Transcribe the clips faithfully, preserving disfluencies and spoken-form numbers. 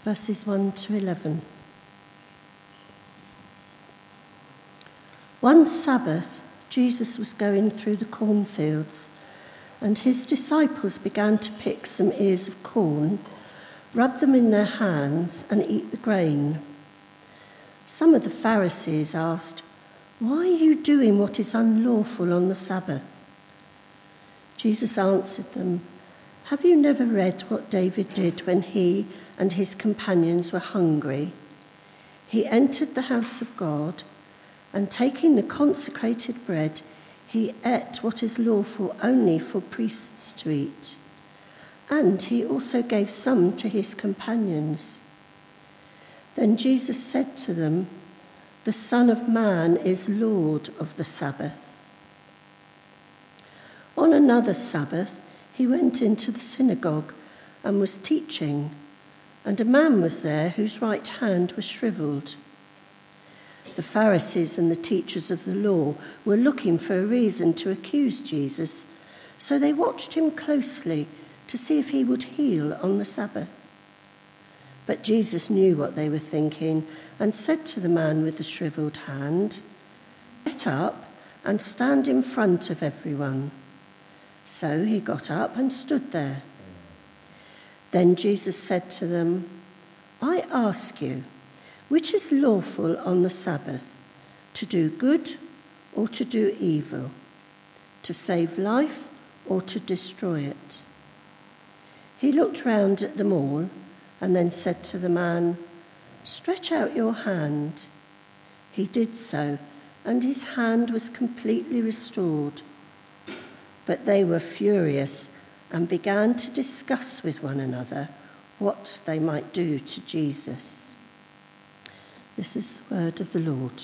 verses one to eleven. One Sabbath, Jesus was going through the cornfields, and his disciples began to pick some ears of corn, rub them in their hands, and eat the grain. Some of the Pharisees asked, "Why are you doing what is unlawful on the Sabbath?" Jesus answered them, "Have you never read what David did when he and his companions were hungry? He entered the house of God, and taking the consecrated bread, he ate what is lawful only for priests to eat. And he also gave some to his companions." Then Jesus said to them, "The Son of Man is Lord of the Sabbath." On another Sabbath, he went into the synagogue and was teaching, and a man was there whose right hand was shriveled. The Pharisees and the teachers of the law were looking for a reason to accuse Jesus, so they watched him closely to see if he would heal on the Sabbath. But Jesus knew what they were thinking and said to the man with the shriveled hand, "Get up and stand in front of everyone." So he got up and stood there. Then Jesus said to them, "I ask you, which is lawful on the Sabbath, to do good or to do evil, to save life or to destroy it?" He looked round at them all and then said to the man, "Stretch out your hand." He did so, and his hand was completely restored. But they were furious and began to discuss with one another what they might do to Jesus. This is the word of the Lord.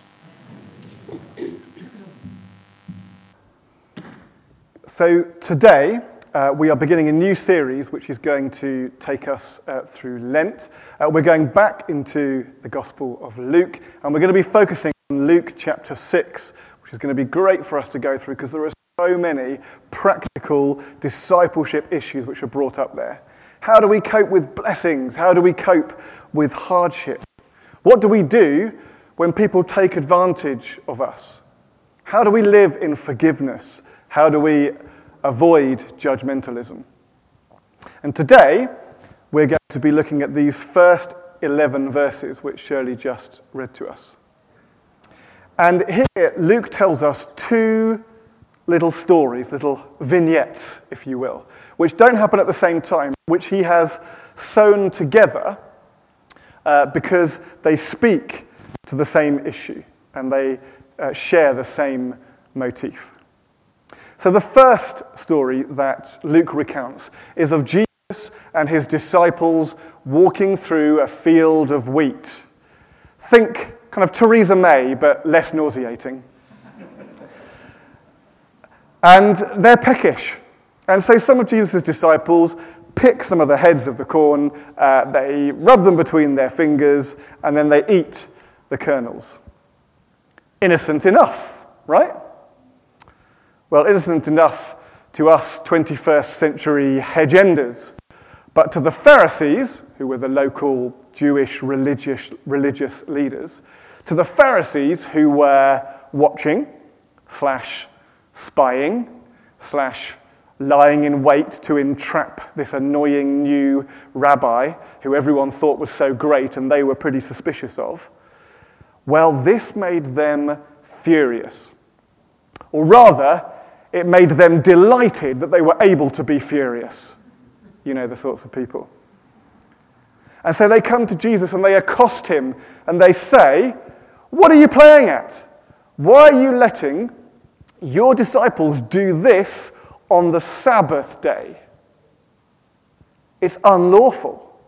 So today, uh, we are beginning a new series which is going to take us uh, through Lent. Uh, we're going back into the Gospel of Luke, and we're going to be focusing on Luke chapter six, which is going to be great for us to go through because there are so many practical discipleship issues which are brought up there. How do we cope with blessings? How do we cope with hardship? What do we do when people take advantage of us? How do we live in forgiveness? How do we avoid judgmentalism? And today, we're going to be looking at these first eleven verses, which Shirley just read to us. And here, Luke tells us two little stories, little vignettes, if you will, which don't happen at the same time, which he has sewn together uh, because they speak to the same issue and they uh, share the same motif. So the first story that Luke recounts is of Jesus and his disciples walking through a field of wheat. Think kind of Theresa May, but less nauseating. And they're peckish. And so some of Jesus' disciples pick some of the heads of the corn, uh, they rub them between their fingers, and then they eat the kernels. Innocent enough, right? Well, innocent enough to us twenty-first century hedge-enders. But to the Pharisees, who were the local Jewish religious, religious leaders, to the Pharisees who were watching, slash spying, slash lying in wait to entrap this annoying new rabbi who everyone thought was so great and they were pretty suspicious of, well, this made them furious. Or rather, it made them delighted that they were able to be furious. You know the sorts of people. And so they come to Jesus and they accost him and they say, "What are you playing at? Why are you letting your disciples do this on the Sabbath day? It's unlawful."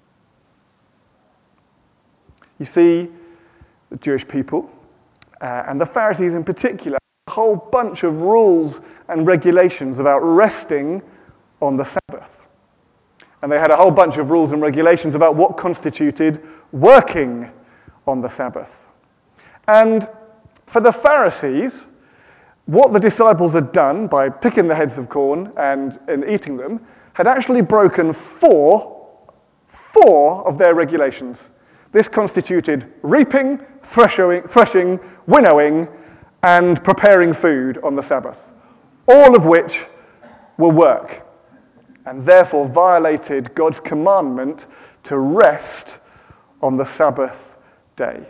You see, the Jewish people, uh, and the Pharisees in particular, a whole bunch of rules and regulations about resting on the Sabbath. And they had a whole bunch of rules and regulations about what constituted working on the Sabbath. And for the Pharisees, what the disciples had done by picking the heads of corn and, and eating them had actually broken four, four four of their regulations. This constituted reaping, threshing, threshing, winnowing, and preparing food on the Sabbath, all of which were work, and therefore violated God's commandment to rest on the Sabbath day.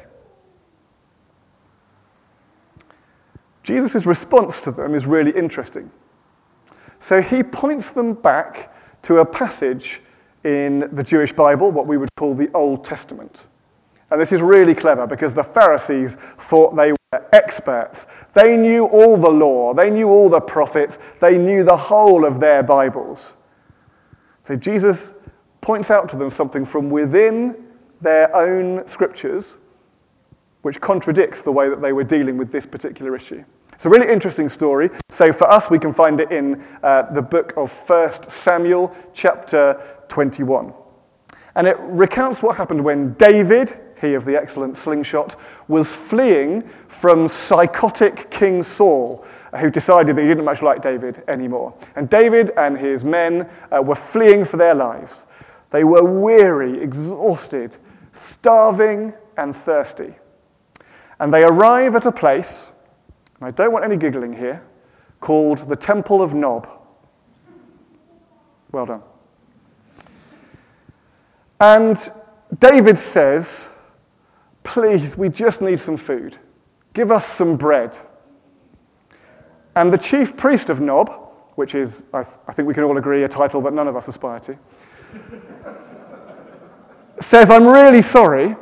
Jesus' response to them is really interesting. So he points them back to a passage in the Jewish Bible, what we would call the Old Testament. And this is really clever because the Pharisees thought they were experts. They knew all the law, they knew all the prophets, they knew the whole of their Bibles. So Jesus points out to them something from within their own scriptures which contradicts the way that they were dealing with this particular issue. It's a really interesting story. So for us, we can find it in uh, the book of First Samuel, chapter twenty-one. And it recounts what happened when David, he of the excellent slingshot, was fleeing from psychotic King Saul, who decided that he didn't much like David anymore. And David and his men uh, were fleeing for their lives. They were weary, exhausted, starving, and thirsty. And they arrive at a place, and I don't want any giggling here, called the Temple of Nob. Well done. And David says, please, we just need some food. Give us some bread. And the chief priest of Nob, which is, I, th- I think we can all agree, a title that none of us aspire to, says, I'm really sorry,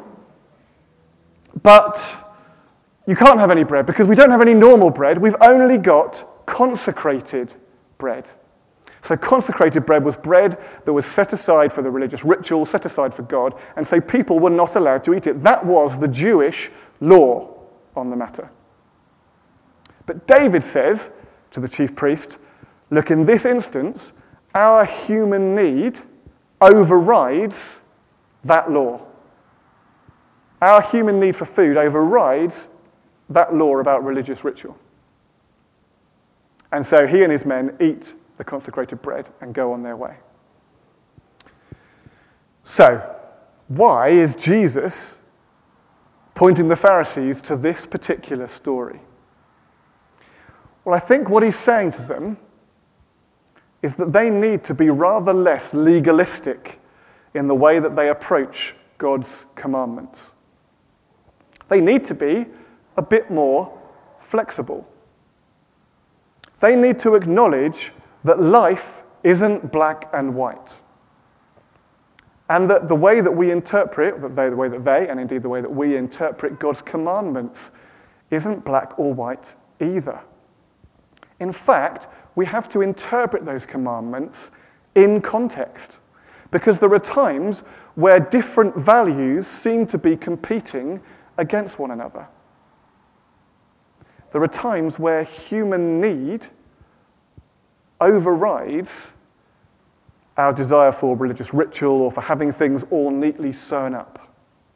but you can't have any bread because we don't have any normal bread. We've only got consecrated bread. So consecrated bread was bread that was set aside for the religious ritual, set aside for God, and so people were not allowed to eat it. That was the Jewish law on the matter. But David says to the chief priest, look, in this instance, our human need overrides that law. Our human need for food overrides that law about religious ritual. And so he and his men eat the consecrated bread and go on their way. So, why is Jesus pointing the Pharisees to this particular story? Well, I think what he's saying to them is that they need to be rather less legalistic in the way that they approach God's commandments. They need to be a bit more flexible. They need to acknowledge that life isn't black and white. And that the way that we interpret, that they, the way that they, and indeed the way that we interpret God's commandments isn't black or white either. In fact, we have to interpret those commandments in context, because there are times where different values seem to be competing against one another. There are times where human need overrides our desire for religious ritual or for having things all neatly sewn up.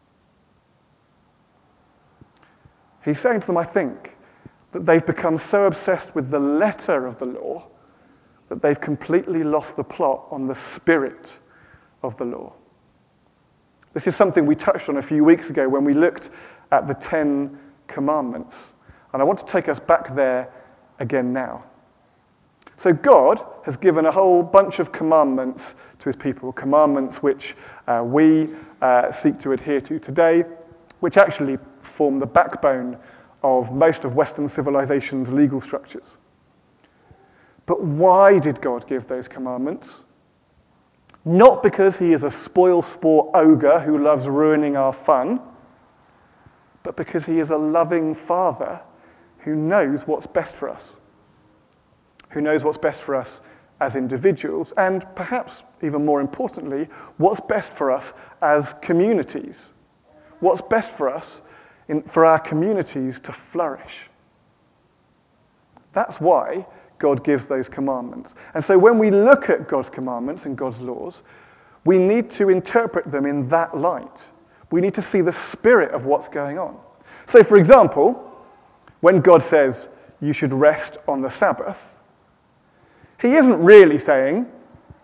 He's saying to them, I think, that they've become so obsessed with the letter of the law that they've completely lost the plot on the spirit of the law. This is something we touched on a few weeks ago when we looked at the Ten Commandments. And I want to take us back there again now. So God has given a whole bunch of commandments to his people, commandments which uh, we uh, seek to adhere to today, which actually form the backbone of most of Western civilization's legal structures. But why did God give those commandments? Not because he is a spoil-sport ogre who loves ruining our fun, but because he is a loving father who knows what's best for us. Who knows what's best for us as individuals, and perhaps even more importantly, what's best for us as communities. What's best for us in, for our communities to flourish. That's why God gives those commandments. And so when we look at God's commandments and God's laws, we need to interpret them in that light. We need to see the spirit of what's going on. So for example, when God says you should rest on the Sabbath, he isn't really saying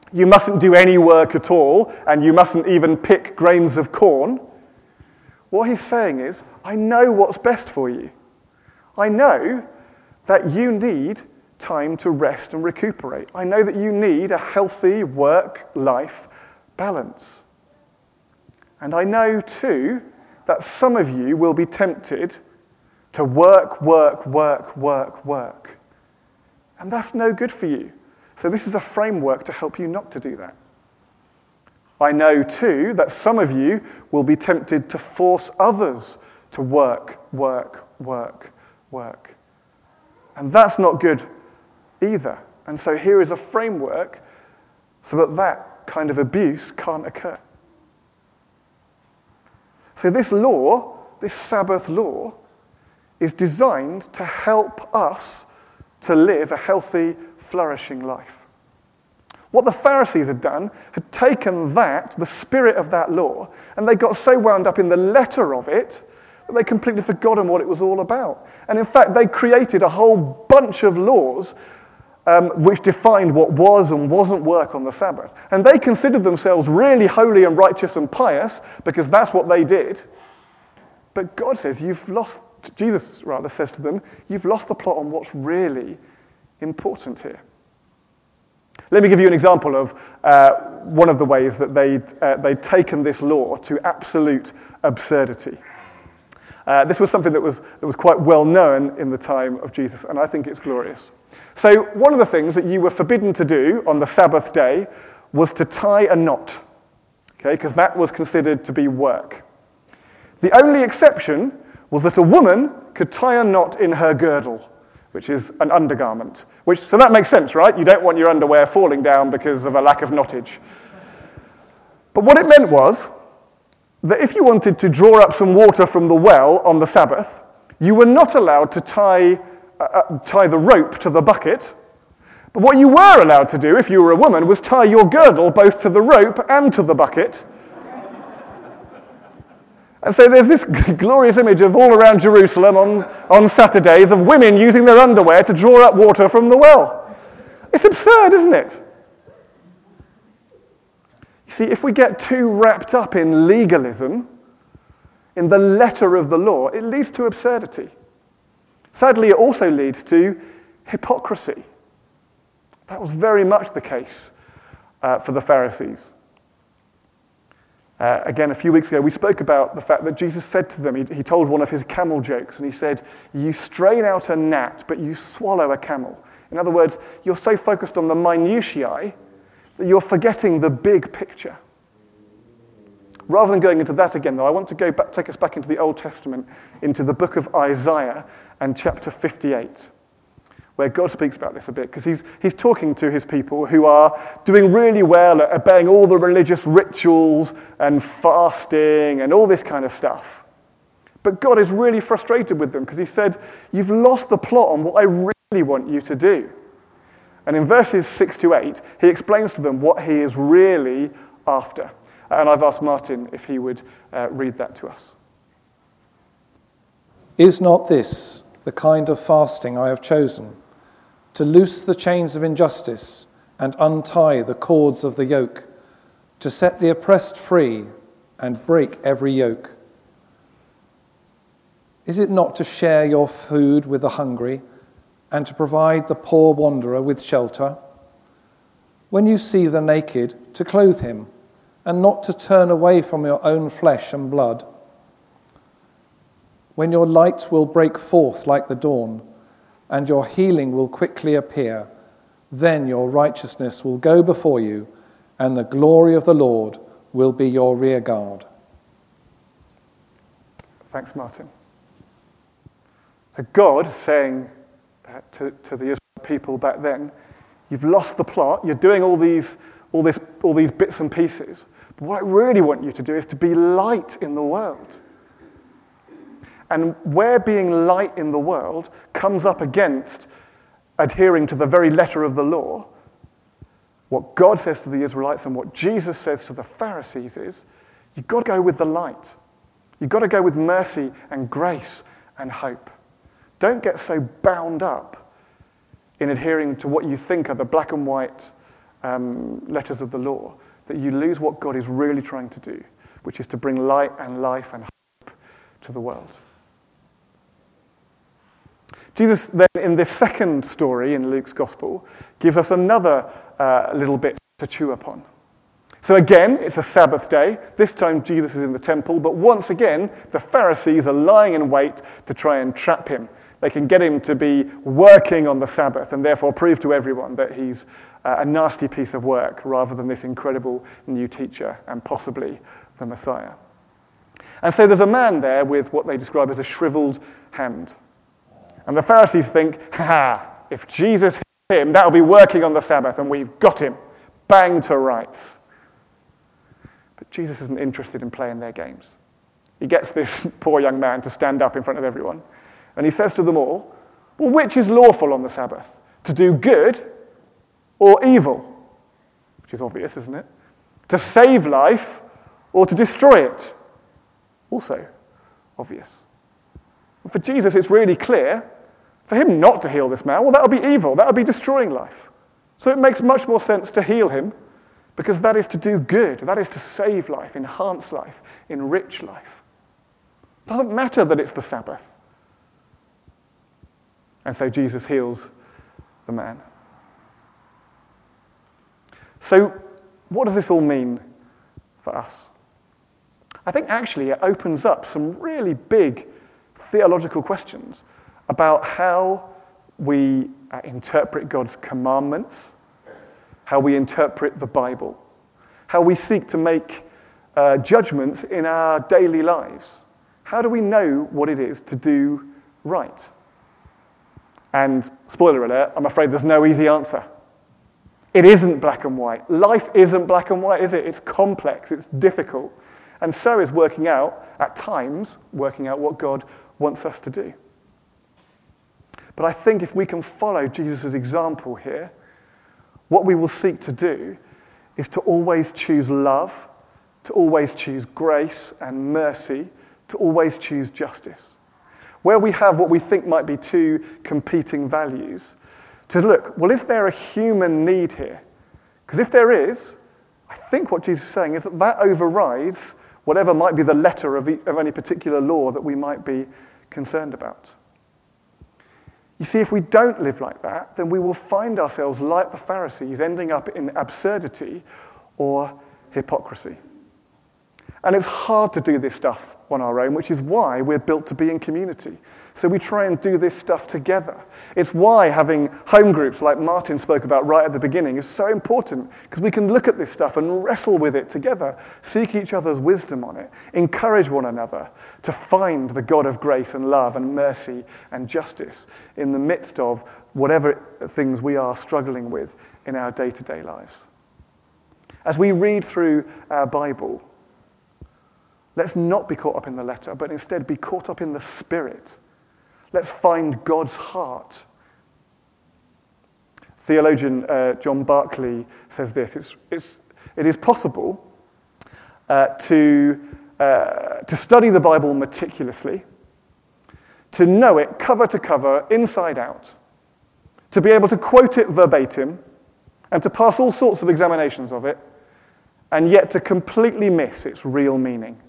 you mustn't do any work at all, and you mustn't even pick grains of corn. What he's saying is, I know what's best for you. I know that you need time to rest and recuperate. I know that you need a healthy work-life balance. And I know, too, that some of you will be tempted to work, work, work, work, work. And that's no good for you. So this is a framework to help you not to do that. I know, too, that some of you will be tempted to force others to work, work, work, work. And that's not good either. And so here is a framework so that that kind of abuse can't occur. So this law, this Sabbath law, is designed to help us to live a healthy, flourishing life. What the Pharisees had done had taken that, the spirit of that law, and they got so wound up in the letter of it that they completely forgotten what it was all about. And in fact, they created a whole bunch of laws um, which defined what was and wasn't work on the Sabbath. And they considered themselves really holy and righteous and pious because that's what they did. But God says, you've lost, Jesus rather says to them, you've lost the plot on what's really important here. Let me give you an example of uh, one of the ways that they'd, uh, they'd taken this law to absolute absurdity. Uh, this was something that was, that was quite well known in the time of Jesus, and I think it's glorious. So one of the things that you were forbidden to do on the Sabbath day was to tie a knot, okay, because that was considered to be work. The only exception was that a woman could tie a knot in her girdle, which is an undergarment. Which, so that makes sense, right? You don't want your underwear falling down because of a lack of knottage. But what it meant was that if you wanted to draw up some water from the well on the Sabbath, you were not allowed to tie, uh, tie the rope to the bucket. But what you were allowed to do, if you were a woman, was tie your girdle both to the rope and to the bucket. And so there's this glorious image of all around Jerusalem on, on Saturdays of women using their underwear to draw up water from the well. It's absurd, isn't it? You see, if we get too wrapped up in legalism, in the letter of the law, it leads to absurdity. Sadly, it also leads to hypocrisy. That was very much the case uh, for the Pharisees. Uh, again, a few weeks ago, we spoke about the fact that Jesus said to them, he, he told one of his camel jokes, and he said, you strain out a gnat, but you swallow a camel. In other words, you're so focused on the minutiae that you're forgetting the big picture. Rather than going into that again, though, I want to go back, take us back into the Old Testament, into the book of Isaiah and chapter fifty-eight, where God speaks about this a bit, because he's, he's talking to his people who are doing really well at obeying all the religious rituals and fasting and all this kind of stuff. But God is really frustrated with them because he said, you've lost the plot on what I really want you to do. And in verses six to eight, he explains to them what he is really after. And I've asked Martin if he would uh, read that to us. Is not this the kind of fasting I have chosen, to loose the chains of injustice and untie the cords of the yoke, to set the oppressed free and break every yoke? Is it not to share your food with the hungry and to provide the poor wanderer with shelter? When you see the naked, to clothe him, and not to turn away from your own flesh and blood? When your light will break forth like the dawn, and your healing will quickly appear, then your righteousness will go before you, and the glory of the Lord will be your rear guard. Thanks, Martin. So God is saying uh, to, to the Israel people back then, you've lost the plot, you're doing all these, all this, all these bits and pieces, but what I really want you to do is to be light in the world. And where being light in the world comes up against adhering to the very letter of the law, what God says to the Israelites and what Jesus says to the Pharisees is, you've got to go with the light. You've got to go with mercy and grace and hope. Don't get so bound up in adhering to what you think are the black and white um, letters of the law, that you lose what God is really trying to do, which is to bring light and life and hope to the world. Jesus then, in this second story in Luke's Gospel, gives us another uh, little bit to chew upon. So again, it's a Sabbath day. This time Jesus is in the temple, but once again, the Pharisees are lying in wait to try and trap him. They can get him to be working on the Sabbath and therefore prove to everyone that he's uh, a nasty piece of work rather than this incredible new teacher and possibly the Messiah. And so there's a man there with what they describe as a shriveled hand. And the Pharisees think, ha, if Jesus hits him, that'll be working on the Sabbath and we've got him. Bang to rights. But Jesus isn't interested in playing their games. He gets this poor young man to stand up in front of everyone. And he says to them all, well, which is lawful on the Sabbath? To do good or evil? Which is obvious, isn't it? To save life or to destroy it? Also obvious. And for Jesus, it's really clear. For him not to heal this man, well, that would be evil. That would be destroying life. So it makes much more sense to heal him because that is to do good. That is to save life, enhance life, enrich life. It doesn't matter that it's the Sabbath. And so Jesus heals the man. So what does this all mean for us? I think actually it opens up some really big theological questions about how we uh, interpret God's commandments, how we interpret the Bible, how we seek to make uh, judgments in our daily lives. How do we know what it is to do right? And spoiler alert, I'm afraid there's no easy answer. It isn't black and white. Life isn't black and white, is it? It's complex, it's difficult. And so is working out, at times, working out what God wants us to do. But I think if we can follow Jesus' example here, what we will seek to do is to always choose love, to always choose grace and mercy, to always choose justice. Where we have what we think might be two competing values, to look, well, is there a human need here? Because if there is, I think what Jesus is saying is that that overrides whatever might be the letter of, of any particular law that we might be concerned about. You see, if we don't live like that, then we will find ourselves like the Pharisees, ending up in absurdity or hypocrisy. And it's hard to do this stuff on our own, which is why we're built to be in community. So we try and do this stuff together. It's why having home groups like Martin spoke about right at the beginning is so important, because we can look at this stuff and wrestle with it together, seek each other's wisdom on it, encourage one another to find the God of grace and love and mercy and justice in the midst of whatever things we are struggling with in our day-to-day lives. As we read through our Bible, let's not be caught up in the letter, but instead be caught up in the Spirit. Let's find God's heart. Theologian uh, John Barclay says this, it's, it's, it is possible uh, to, uh, to study the Bible meticulously, to know it cover to cover, inside out, to be able to quote it verbatim, and to pass all sorts of examinations of it, and yet to completely miss its real meaning.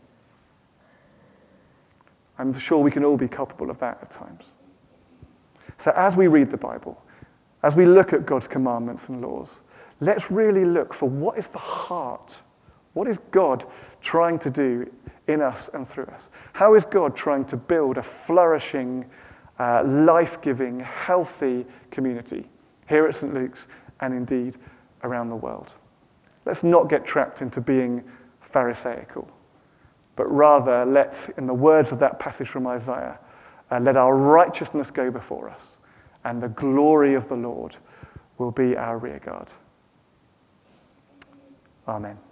I'm sure we can all be culpable of that at times. So as we read the Bible, as we look at God's commandments and laws, let's really look for what is the heart. What is God trying to do in us and through us? How is God trying to build a flourishing, uh, life-giving, healthy community here at Saint Luke's and indeed around the world? Let's not get trapped into being Pharisaical, but rather let's, in the words of that passage from Isaiah, uh, let our righteousness go before us, and the glory of the Lord will be our rearguard. Amen.